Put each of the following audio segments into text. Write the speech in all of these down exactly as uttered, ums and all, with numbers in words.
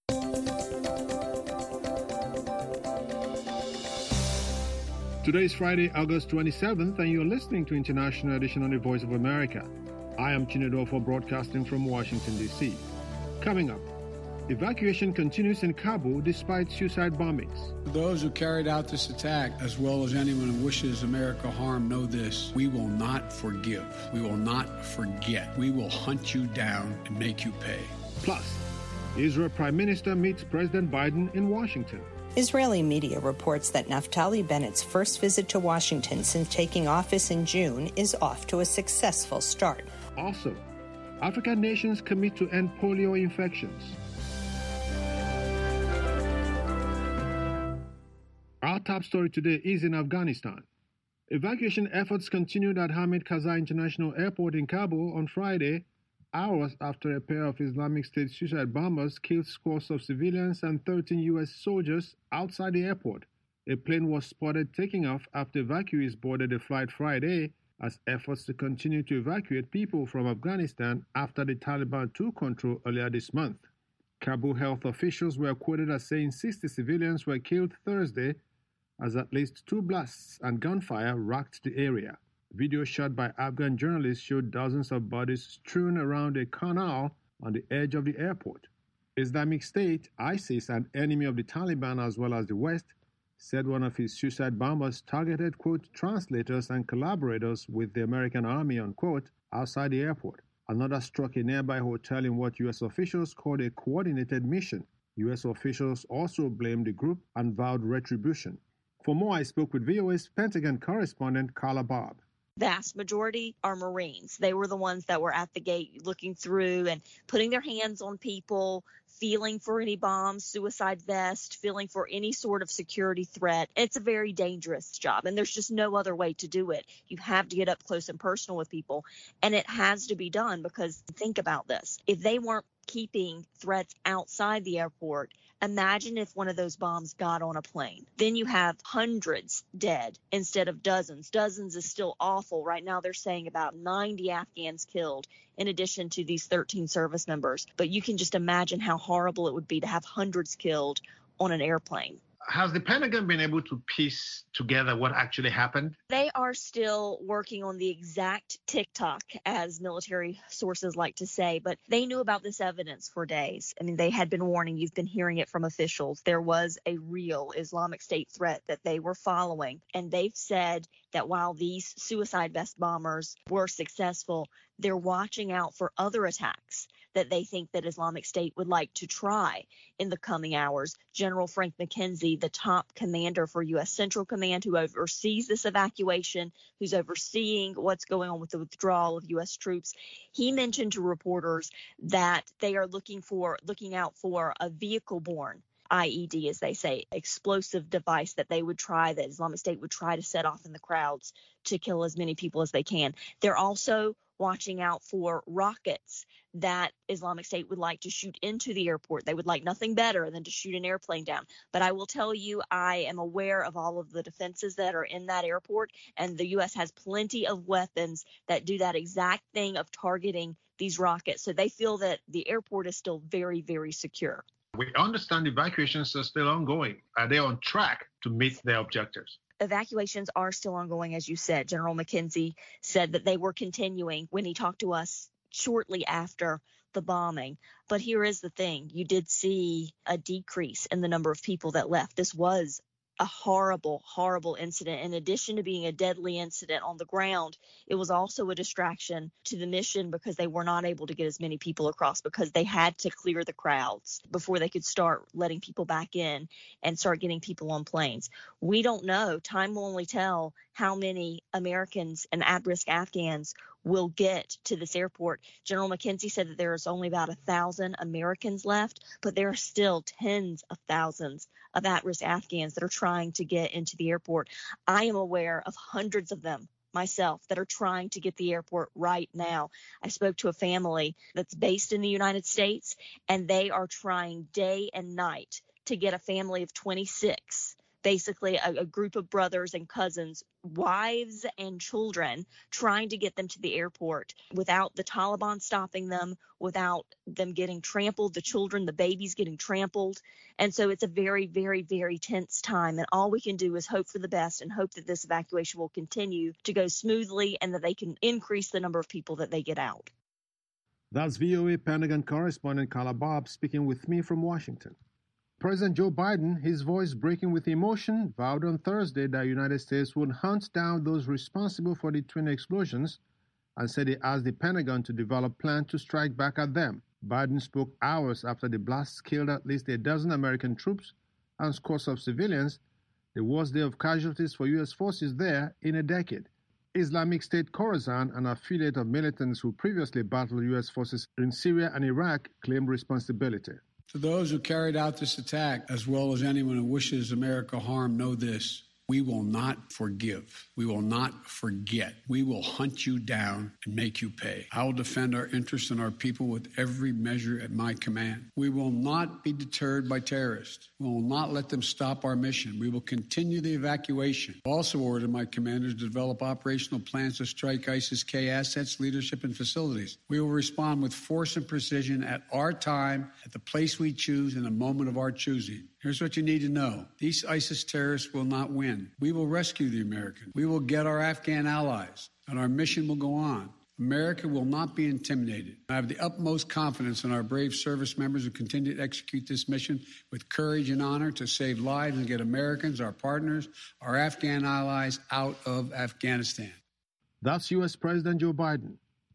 Today is Friday, August twenty-seventh, and you're listening to International Edition on the Voice of America. I am Chinedu for broadcasting from Washington, D C. Coming up, evacuation continues in Kabul despite suicide bombings. Those who carried out this attack, as well as anyone who wishes America harm, know this: we will not forgive. We will not forget. We will hunt you down and make you pay. Plus, Israel Prime Minister meets President Biden in Washington. Israeli media reports that Naftali Bennett's first visit to Washington since taking office in June is off to a successful start. Also, African nations commit to end polio infections. Our top story today is in Afghanistan. Evacuation efforts continued at Hamid Karzai International Airport in Kabul on Friday, hours after a pair of Islamic State suicide bombers killed scores of civilians and thirteen U S soldiers outside the airport. A plane was spotted taking off after evacuees boarded the flight Friday as efforts to continue to evacuate people from Afghanistan after the Taliban took control earlier this month. Kabul health officials were quoted as saying sixty civilians were killed Thursday as at least two blasts and gunfire rocked the area. Video shot by Afghan journalists showed dozens of bodies strewn around a canal on the edge of the airport. Islamic State, ISIS, an enemy of the Taliban as well as the West, said one of his suicide bombers targeted, quote, translators and collaborators with the American army, unquote, outside the airport. Another struck a nearby hotel in what U S officials called a coordinated mission. U S officials also blamed the group and vowed retribution. For more, I spoke with V O A's Pentagon correspondent Carla Bob. Vast majority are Marines. They were the ones that were at the gate looking through and putting their hands on people, feeling for any bombs, suicide vest, feeling for any sort of security threat. It's a very dangerous job, and there's just no other way to do it. You have to get up close and personal with people, and it has to be done because think about this. If they weren't keeping threats outside the airport, imagine if one of those bombs got on a plane. Then you have hundreds dead instead of dozens. Dozens is still awful. Right now they're saying about ninety Afghans killed in addition to these thirteen service members. But you can just imagine how horrible it would be to have hundreds killed on an airplane. Has the Pentagon been able to piece together what actually happened? They are still working on the exact tick-tock, as military sources like to say, but they knew about this evidence for days. I mean, they had been warning. You've been hearing it from officials. There was a real Islamic State threat that they were following, and they've said that while these suicide vest bombers were successful, they're watching out for other attacks that they think that Islamic State would like to try in the coming hours. General Frank McKenzie, the top commander for U S Central Command, who oversees this evacuation, who's overseeing what's going on with the withdrawal of U S troops, he mentioned to reporters that they are looking for looking out for a vehicle-borne I E D, as they say, explosive device that they would try, that Islamic State would try to set off in the crowds to kill as many people as they can. They're also watching out for rockets that Islamic State would like to shoot into the airport. They would like nothing better than to shoot an airplane down. But I will tell you, I am aware of all of the defenses that are in that airport, and the U S has plenty of weapons that do that exact thing of targeting these rockets. So they feel that the airport is still very, very secure. We understand evacuations are still ongoing. Are they on track to meet their objectives? Evacuations are still ongoing, as you said. General McKenzie said that they were continuing when he talked to us shortly after the bombing. But here is the thing. You did see a decrease in the number of people that left. This was a horrible, horrible incident. In addition to being a deadly incident on the ground, it was also a distraction to the mission because they were not able to get as many people across because they had to clear the crowds before they could start letting people back in and start getting people on planes. We don't know. Time will only tell how many Americans and at-risk Afghans will get to this airport. General McKenzie said that there is only about a thousand Americans left, but there are still tens of thousands of at-risk Afghans that are trying to get into the airport. I am aware of hundreds of them myself that are trying to get the airport right now. I spoke to a family that's based in the United States, and they are trying day and night to get a family of twenty-six basically a, a group of brothers and cousins, wives and children, trying to get them to the airport without the Taliban stopping them, without them getting trampled, the children, the babies getting trampled. And so it's a very, very, very tense time. And all we can do is hope for the best and hope that this evacuation will continue to go smoothly and that they can increase the number of people that they get out. That's V O A Pentagon correspondent Carla Bob speaking with me from Washington. President Joe Biden, his voice breaking with emotion, vowed on Thursday that the United States would hunt down those responsible for the twin explosions and said he asked the Pentagon to develop plans to strike back at them. Biden spoke hours after the blasts killed at least a dozen American troops and scores of civilians, the worst day of casualties for U S forces there in a decade. Islamic State Khorasan, an affiliate of militants who previously battled U S forces in Syria and Iraq, claimed responsibility. To those who carried out this attack, as well as anyone who wishes America harm, know this: we will not forgive. We will not forget. We will hunt you down and make you pay. I will defend our interests and our people with every measure at my command. We will not be deterred by terrorists. We will not let them stop our mission. We will continue the evacuation. I've also ordered my commanders to develop operational plans to strike ISIS-K assets, leadership, and facilities. We will respond with force and precision at our time, at the place we choose, in the moment of our choosing. Here's what you need to know. These ISIS terrorists will not win. We will rescue the Americans. We will get our Afghan allies, and our mission will go on. America will not be intimidated. I have the utmost confidence in our brave service members who continue to execute this mission with courage and honor to save lives and get Americans, our partners, our Afghan allies out of Afghanistan. That's U S President Joe Biden.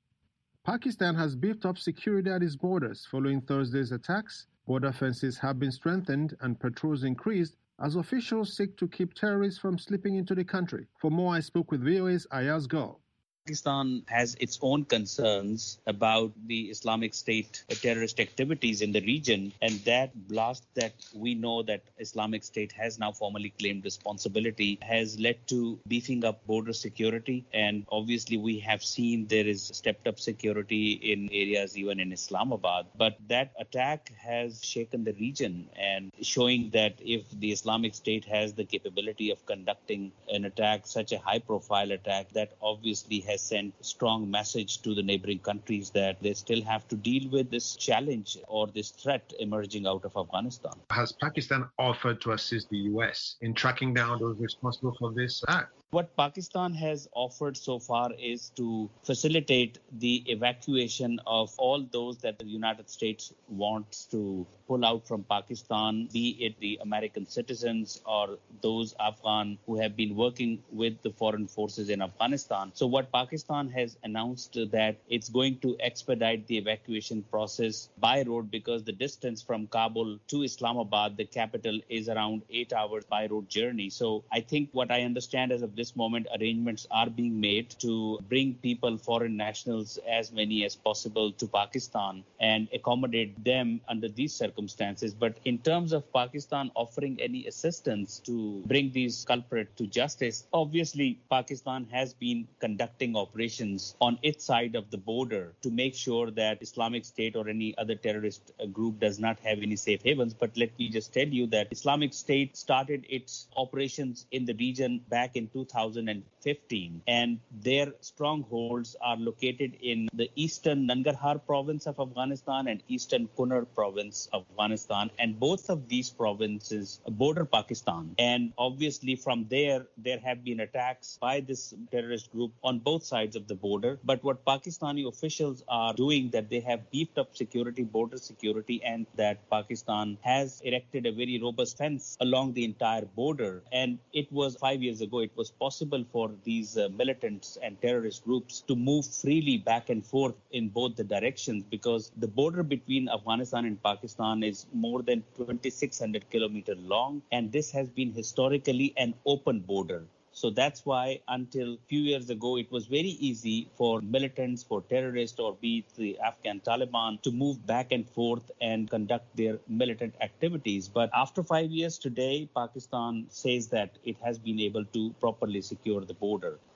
Pakistan has beefed up security at its borders following Thursday's attacks. Border fences have been strengthened and patrols increased as officials seek to keep terrorists from slipping into the country. For more, I spoke with V O A's Ayaz Gul. Pakistan has its own concerns about the Islamic State terrorist activities in the region, and that blast that we know that Islamic State has now formally claimed responsibility has led to beefing up border security. And obviously we have seen there is stepped up security in areas even in Islamabad. But that attack has shaken the region and showing that if the Islamic State has the capability of conducting an attack, such a high profile attack, that obviously has sent strong message to the neighboring countries that they still have to deal with this challenge or this threat emerging out of Afghanistan. Has Pakistan offered to assist the U S in tracking down those responsible for this act? What Pakistan has offered so far is to facilitate the evacuation of all those that the United States wants to pull out from Pakistan, be it the American citizens or those Afghan who have been working with the foreign forces in Afghanistan. So what Pakistan has announced that it's going to expedite the evacuation process by road because the distance from Kabul to Islamabad, the capital, is around eight hours by road journey. So I think what I understand as of this moment, arrangements are being made to bring people, foreign nationals, as many as possible to Pakistan and accommodate them under these circumstances. But in terms of Pakistan offering any assistance to bring these culprits to justice, obviously Pakistan has been conducting operations on its side of the border to make sure that Islamic State or any other terrorist group does not have any safe havens. But let me just tell you that Islamic State started its operations in the region back in two thousand fifteen, and their strongholds are located in the eastern Nangarhar province of Afghanistan and eastern Kunar province of Afghanistan, and both of these provinces border Pakistan. And obviously from there, there have been attacks by this terrorist group on both sides of the border. But what Pakistani officials are doing, that they have beefed up security, border security, and that Pakistan has erected a very robust fence along the entire border. And it was five years ago, it was possible for these uh, militants and terrorist groups to move freely back and forth in both the directions, because the border between Afghanistan and Pakistan is more than twenty-six hundred kilometers long, and this has been historically an open border. So that's why until a few years ago, it was very easy for militants, for terrorists, or be it the Afghan Taliban to move back and forth and conduct their militant activities. But after five years today, Pakistan says that it has been able to properly secure the border.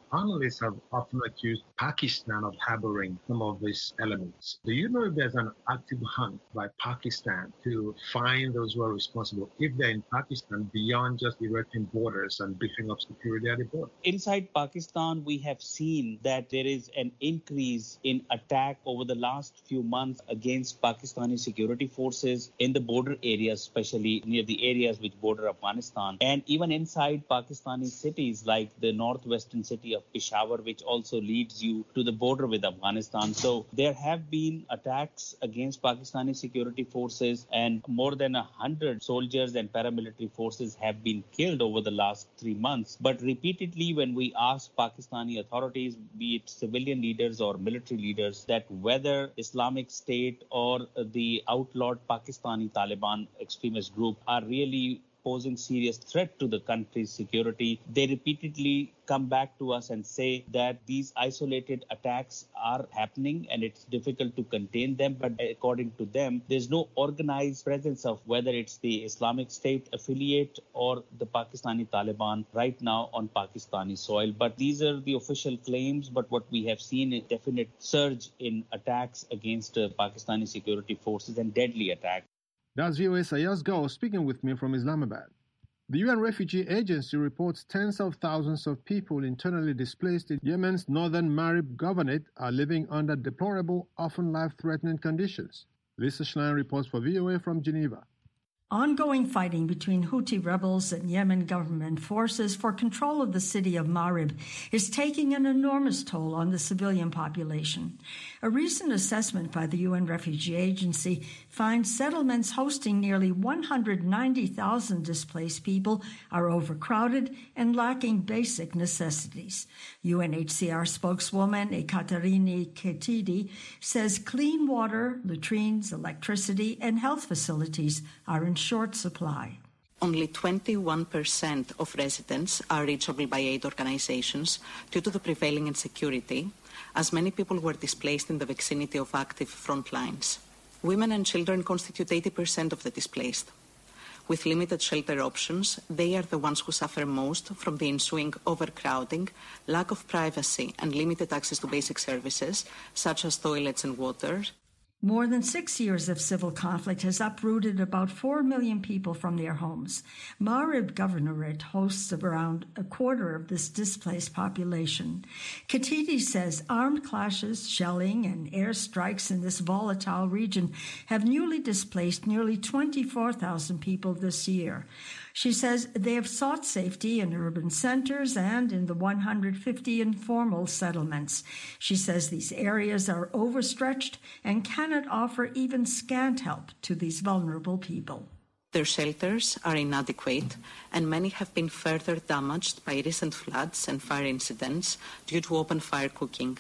analysts have often accused Pakistan of harboring some of these elements. Do you know if there's an active hunt by Pakistan to find those who are responsible, if they're in Pakistan, beyond just erecting borders and beefing up security at the border? Inside Pakistan, we have seen that there is an increase in attack over the last few months against Pakistani security forces in the border areas, especially near the areas which border Afghanistan, and even inside Pakistani cities like the northwestern city of Peshawar, which also leads you to the border with Afghanistan. So there have been attacks against Pakistani security forces, and more than a hundred soldiers and paramilitary forces have been killed over the last three months. But repeatedly, when we ask Pakistani authorities, be it civilian leaders or military leaders, that whether Islamic State or the outlawed Pakistani Taliban extremist group are really posing serious threat to the country's security, they repeatedly come back to us and say that these isolated attacks are happening and it's difficult to contain them. But according to them, there's no organized presence of whether it's the Islamic State affiliate or the Pakistani Taliban right now on Pakistani soil. But these are the official claims. But what we have seen is a definite surge in attacks against uh, Pakistani security forces and deadly attacks. That's V O A Sayaz Gao speaking with me from Islamabad. The U N Refugee Agency reports tens of thousands of people internally displaced in Yemen's northern Marib Governorate are living under deplorable, often life-threatening conditions. Lisa Schlein reports for V O A from Geneva. Ongoing fighting between Houthi rebels and Yemen government forces for control of the city of Marib is taking an enormous toll on the civilian population. A recent assessment by the U N Refugee Agency finds settlements hosting nearly one hundred ninety thousand displaced people are overcrowded and lacking basic necessities. U N H C R spokeswoman Ekaterini Ketidi says clean water, latrines, electricity, and health facilities are in short supply. Only twenty-one percent of residents are reachable by aid organizations due to the prevailing insecurity, as many people were displaced in the vicinity of active front lines. Women and children constitute eighty percent of the displaced. With limited shelter options, they are the ones who suffer most from the ensuing overcrowding, lack of privacy, and limited access to basic services, such as toilets and water. More than six years of civil conflict has uprooted about four million people from their homes. Marib Governorate hosts around a quarter of this displaced population. Katidi says armed clashes, shelling, and airstrikes in this volatile region have newly displaced nearly twenty-four thousand people this year. She says they have sought safety in urban centers and in the one hundred fifty informal settlements. She says these areas are overstretched and cannot offer even scant help to these vulnerable people. Their shelters are inadequate, and many have been further damaged by recent floods and fire incidents due to open fire cooking.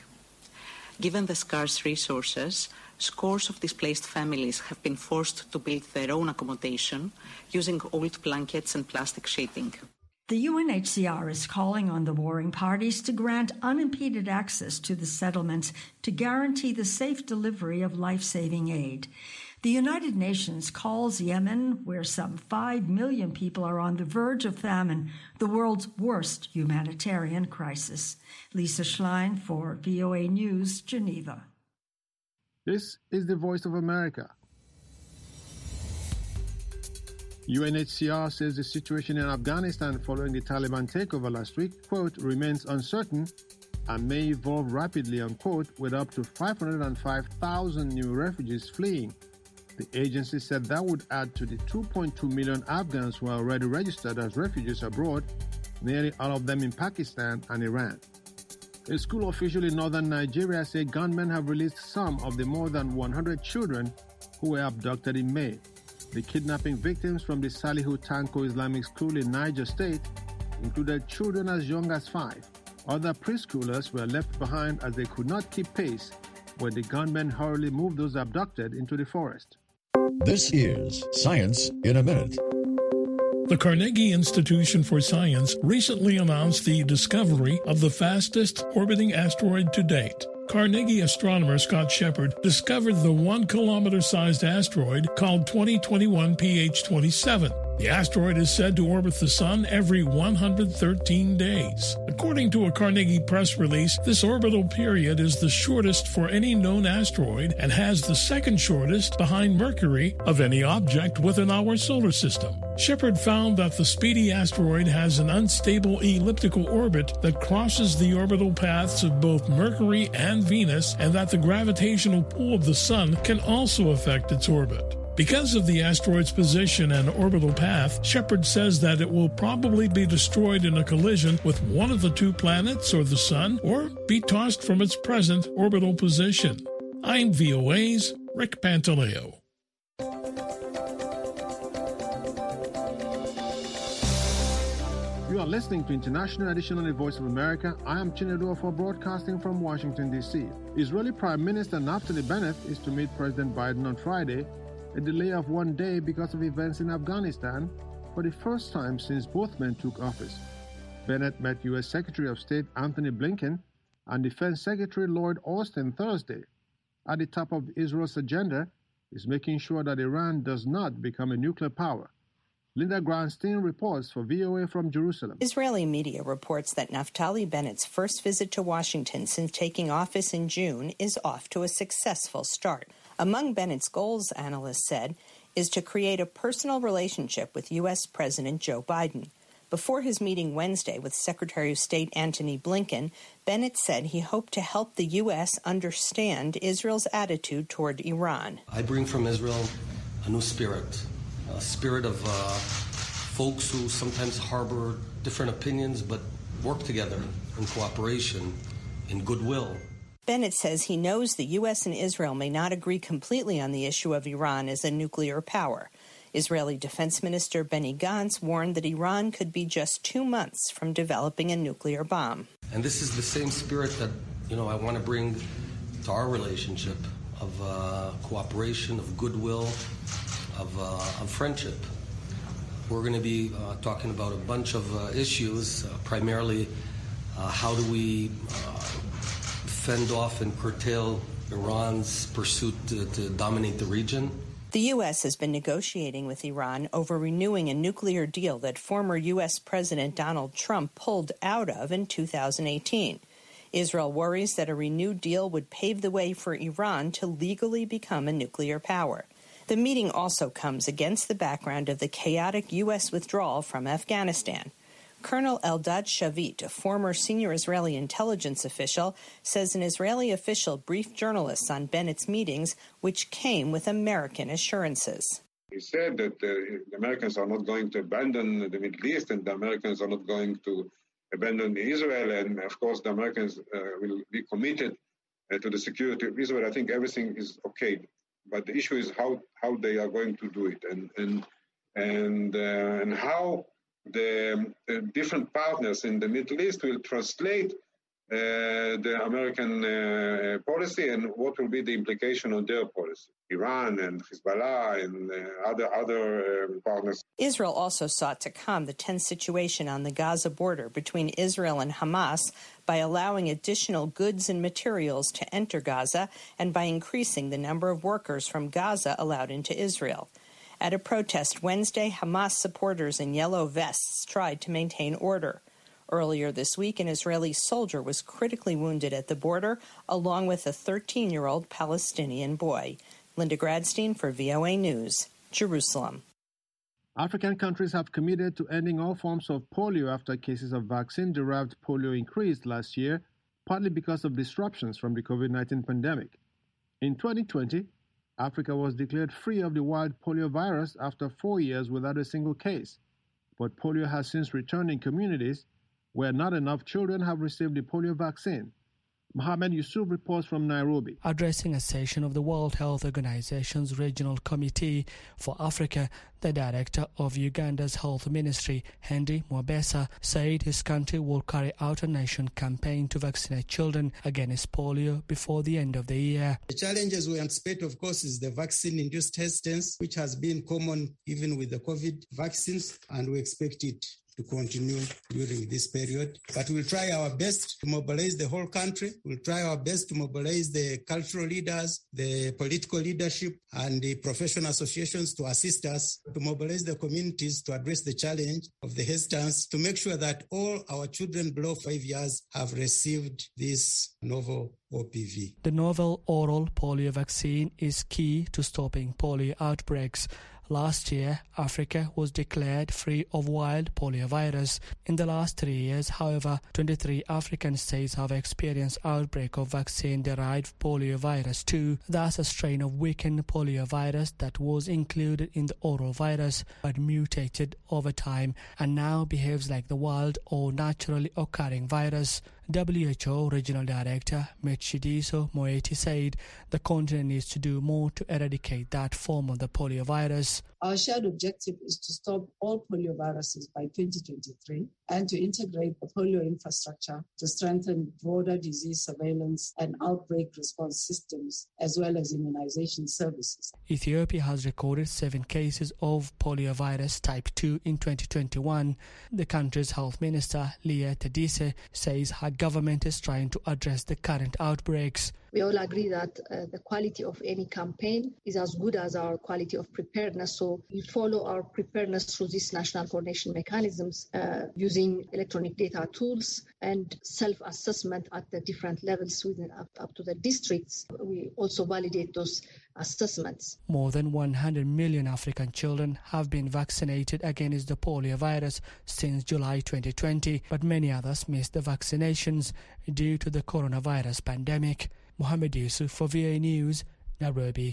Given the scarce resources, scores of displaced families have been forced to build their own accommodation using old blankets and plastic sheeting. The U N H C R is calling on the warring parties to grant unimpeded access to the settlements to guarantee the safe delivery of life-saving aid. The United Nations calls Yemen, where some five million people are on the verge of famine, the world's worst humanitarian crisis. Lisa Schlein for V O A News, Geneva. This is the Voice of America. U N H C R says the situation in Afghanistan following the Taliban takeover last week, quote, remains uncertain and may evolve rapidly, unquote, with up to five hundred five thousand new refugees fleeing. The agency said that would add to the two point two million Afghans who are already registered as refugees abroad, nearly all of them in Pakistan and Iran. A school official in northern Nigeria said gunmen have released some of the more than one hundred children who were abducted in May. The kidnapping victims from the Salihu Tanko Islamic School in Niger State included children as young as five. Other preschoolers were left behind as they could not keep pace when the gunmen hurriedly moved those abducted into the forest. This is Science in a Minute. The Carnegie Institution for Science recently announced the discovery of the fastest orbiting asteroid to date. Carnegie astronomer Scott Shepard discovered the one-kilometer-sized asteroid called twenty twenty-one P H twenty-seven. The asteroid is said to orbit the Sun every one hundred thirteen days. According to a Carnegie press release, this orbital period is the shortest for any known asteroid and has the second shortest behind Mercury of any object within our solar system. Shepard found that the speedy asteroid has an unstable elliptical orbit that crosses the orbital paths of both Mercury and Venus, and that the gravitational pull of the Sun can also affect its orbit. Because of the asteroid's position and orbital path, Shepard says that it will probably be destroyed in a collision with one of the two planets or the Sun, or be tossed from its present orbital position. I'm V O A's Rick Pantaleo. You are listening to International Edition on the Voice of America. I am Chinedu for broadcasting from Washington, D C. Israeli Prime Minister Naftali Bennett is to meet President Biden on Friday, a delay of one day because of events in Afghanistan, for the first time since both men took office. Bennett met U S Secretary of State Antony Blinken and Defense Secretary Lloyd Austin Thursday. At the top of Israel's agenda is making sure that Iran does not become a nuclear power. Linda Granstein reports for V O A from Jerusalem. Israeli media reports that Naftali Bennett's first visit to Washington since taking office in June is off to a successful start. Among Bennett's goals, analysts said, is to create a personal relationship with U S President Joe Biden. Before his meeting Wednesday with Secretary of State Antony Blinken, Bennett said he hoped to help the U S understand Israel's attitude toward Iran. I bring from Israel a new spirit, a spirit of uh, folks who sometimes harbor different opinions but work together in cooperation, in goodwill. Bennett says he knows the U S and Israel may not agree completely on the issue of Iran as a nuclear power. Israeli Defense Minister Benny Gantz warned that Iran could be just two months from developing a nuclear bomb. And this is the same spirit that, you know, I want to bring to our relationship of uh, cooperation, of goodwill, of, uh, of friendship. We're going to be uh, talking about a bunch of uh, issues, uh, primarily uh, how do we uh, fend off and curtail Iran's pursuit to, to dominate the region. The U S has been negotiating with Iran over renewing a nuclear deal that former U S President Donald Trump pulled out of in two thousand eighteen. Israel worries that a renewed deal would pave the way for Iran to legally become a nuclear power. The meeting also comes against the background of the chaotic U S withdrawal from Afghanistan. Colonel Eldad Shavit, a former senior Israeli intelligence official, says an Israeli official briefed journalists on Bennett's meetings, which came with American assurances. He said that uh, the Americans are not going to abandon the Middle East and the Americans are not going to abandon Israel. And, of course, the Americans uh, will be committed uh, to the security of Israel. I think everything is okay. But the issue is how, how they are going to do it and, and, and, uh, and how The, the different partners in the Middle East will translate uh, the American uh, policy and what will be the implication on their policy. Iran and Hezbollah and uh, other other uh, partners. Israel also sought to calm the tense situation on the Gaza border between Israel and Hamas by allowing additional goods and materials to enter Gaza and by increasing the number of workers from Gaza allowed into Israel. At a protest Wednesday, Hamas supporters in yellow vests tried to maintain order. Earlier this week, an Israeli soldier was critically wounded at the border, along with a thirteen-year-old Palestinian boy. Linda Gradstein for V O A News, Jerusalem. African countries have committed to ending all forms of polio after cases of vaccine-derived polio increased last year, partly because of disruptions from the COVID nineteen pandemic. In twenty twenty, Africa was declared free of the wild polio virus after four years without a single case. But polio has since returned in communities where not enough children have received the polio vaccine. Mohamed Yusuf reports from Nairobi. Addressing a session of the World Health Organization's Regional Committee for Africa, the director of Uganda's Health Ministry, Henry Mwabesa, said his country will carry out a nation campaign to vaccinate children against polio before the end of the year. The challenges we anticipate, of course, is the vaccine-induced hesitance, which has been common even with the COVID vaccines, and we expect it to continue during this period. But we'll try our best to mobilize the whole country. We'll try our best to mobilize the cultural leaders, the political leadership, and the professional associations to assist us to mobilize the communities to address the challenge of the hesitance, to make sure that all our children below five years have received this novel O P V. The novel oral polio vaccine is key to stopping polio outbreaks. Last year, Africa was declared free of wild poliovirus. In the last three years, however, twenty-three African states have experienced outbreak of vaccine-derived poliovirus two. That's a strain of weakened poliovirus that was included in the oral virus but mutated over time and now behaves like the wild or naturally occurring virus. W H O Regional Director Matshidiso Moeti said the continent needs to do more to eradicate that form of the poliovirus. Our shared objective is to stop all polioviruses by twenty twenty-three and to integrate the polio infrastructure to strengthen broader disease surveillance and outbreak response systems, as well as immunization services. Ethiopia has recorded seven cases of poliovirus type two in twenty twenty-one. The country's health minister, Leah Tadise, says her government is trying to address the current outbreaks. We all agree that uh, the quality of any campaign is as good as our quality of preparedness. So we follow our preparedness through these national coordination mechanisms uh, using electronic data tools and self-assessment at the different levels within up, up to the districts. We also validate those assessments. More than one hundred million African children have been vaccinated against the polio virus since July twenty twenty, but many others missed the vaccinations due to the coronavirus pandemic. Mohammed Yusuf for V A News, Nairobi.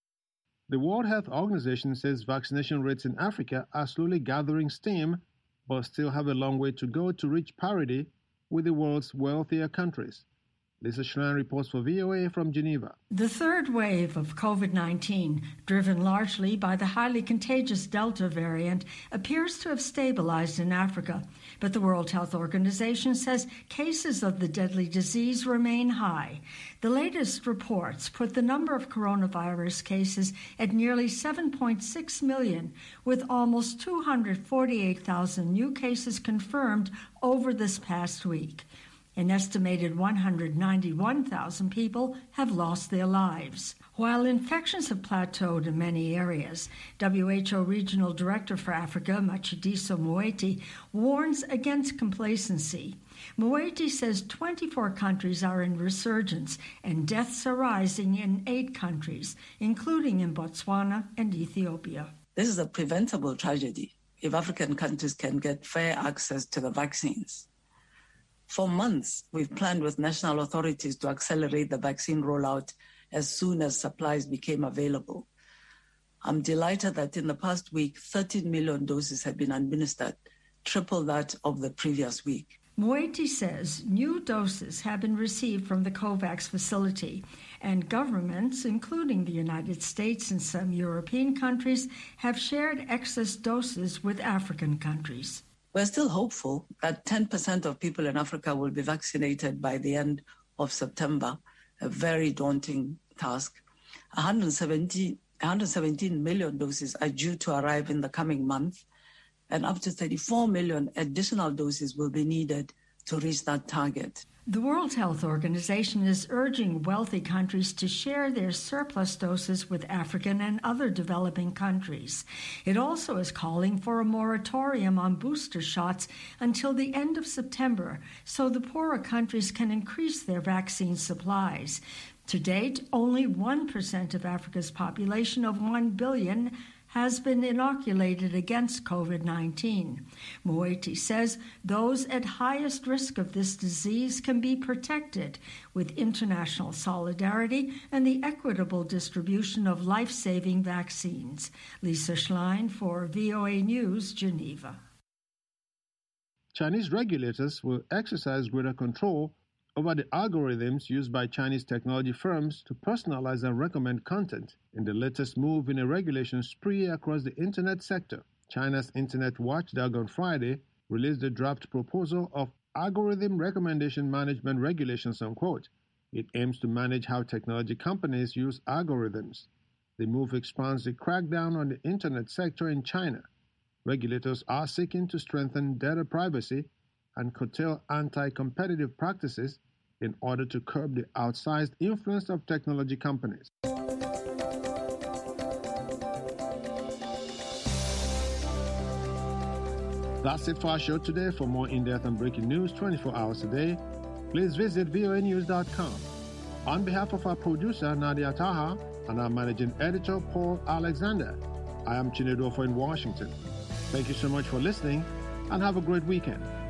The World Health Organization says vaccination rates in Africa are slowly gathering steam, but still have a long way to go to reach parity with the world's wealthier countries. Lisa Schlein reports for V O A from Geneva. The third wave of COVID nineteen, driven largely by the highly contagious Delta variant, appears to have stabilized in Africa. But the World Health Organization says cases of the deadly disease remain high. The latest reports put the number of coronavirus cases at nearly seven point six million, with almost two hundred forty-eight thousand new cases confirmed over this past week. An estimated one hundred ninety-one thousand people have lost their lives. While infections have plateaued in many areas, W H O Regional Director for Africa, Matshidiso Moeti, warns against complacency. Moeti says twenty-four countries are in resurgence and deaths are rising in eight countries, including in Botswana and Ethiopia. This is a preventable tragedy if African countries can get fair access to the vaccines. For months, we've planned with national authorities to accelerate the vaccine rollout as soon as supplies became available. I'm delighted that in the past week, thirteen million doses have been administered, triple that of the previous week. Moeti says new doses have been received from the COVAX facility, and governments, including the United States and some European countries, have shared excess doses with African countries. We're still hopeful that ten percent of people in Africa will be vaccinated by the end of September, a very daunting task. one hundred seventeen, one hundred seventeen million doses are due to arrive in the coming month, and up to thirty-four million additional doses will be needed to reach that target. The World Health Organization is urging wealthy countries to share their surplus doses with African and other developing countries. It also is calling for a moratorium on booster shots until the end of September so the poorer countries can increase their vaccine supplies. To date, only one percent of Africa's population of one billion has been inoculated against COVID nineteen. Moeti says those at highest risk of this disease can be protected with international solidarity and the equitable distribution of life-saving vaccines. Lisa Schlein for V O A News, Geneva. Chinese regulators will exercise greater control over the algorithms used by Chinese technology firms to personalize and recommend content in the latest move in a regulation spree across the internet sector. China's Internet Watchdog on Friday released a draft proposal of Algorithm Recommendation Management Regulations, unquote. It aims to manage how technology companies use algorithms. The move expands the crackdown on the internet sector in China. Regulators are seeking to strengthen data privacy and curtail anti-competitive practices in order to curb the outsized influence of technology companies. That's it for our show today. For more in-depth and breaking news twenty-four hours a day, please visit V O A news dot com. On behalf of our producer, Nadia Taha, and our managing editor, Paul Alexander, I am Chinedu Ofo in Washington. Thank you so much for listening, and have a great weekend.